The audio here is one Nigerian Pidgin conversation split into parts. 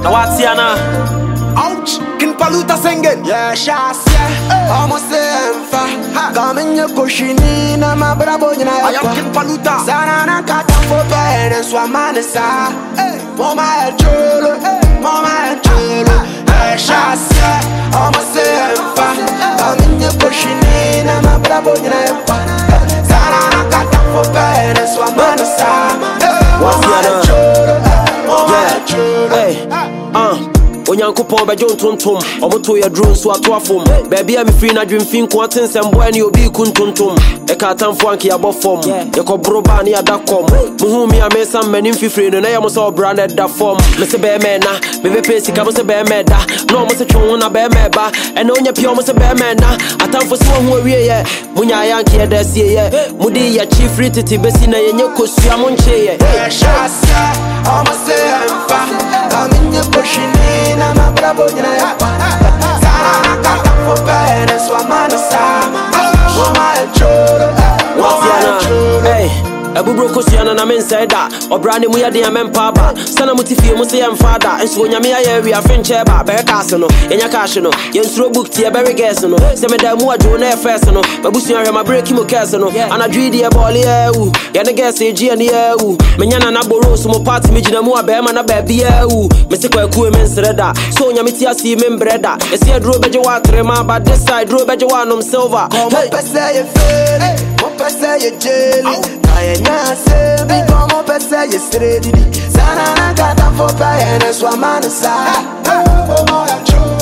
Now what's here now? Ouch, King Paluta singing. Yeah, shots, yeah. Almost them fa. Come in your cushioning, I'm a bravo, you know. I am King Paluta. Sanana kata for bed and swamanasa. Mama cholo, mama cholo. Yeah, shots, yeah. Almost them fa. Come in your cushioning, I'm a bravo, you know. Sanana kata for bed and swamanasa. Mama cholo, mama cholo. Hey, Onyankopon be jon tontom omoto ye drum so ato afom baby am free na dwemfin ko atensem boy ne obi kuntontom e ka tamfo anke abofom ye ko broba ne adakom muhu mi amesa manim fifre no na ye mo so branded da form me se be me na me be pesi ka mo se be me da no mo se twon na be me ba e na onya pio mo se be me na atamfo so ho awie ye munya yanke ye da sie ye mudi ye chief titi besi na ye nyekosua mo nche ye shasa almost fa I'm in your pushing I'm a bravo, you know. Sana kata for bed, so I'm on the side. Woman, choro, hey. Ebu broko siana na men say that obrane mu ya de amem paba sana mutifie mu say em father enso nyame aye wi afenche ba be kaase no yenya cash no yensuro book tie be guess no se me da mu adwo na first no babusu ahwe ma break mu case no anadwi de ball ya wu ye ne guess egi ane ya wu menya na na boro so mo party me gina mu aba ma na ba bi ya wu me se kwa ku men sreda so nyame ti asi me breda e se adro beje wa trema ba this side dro beje wa nom silver hey pesa ye fere mo pesa ye jelly na se bi como pesa ye straight sana na kata for pay so man sa oh my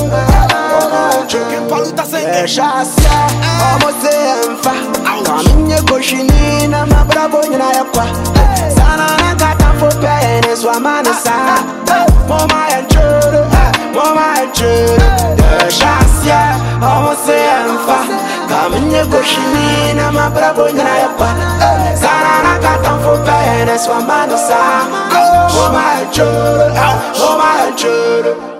King Paluta singing. shasia almost emfa kaminye koshini na mabrabo nyina yakwa sana na kata for pay so man sa mama choro shasia almost emfa kaminye koshini na mabrabo nyina yakwa sana na kata for pay so man sa mama choro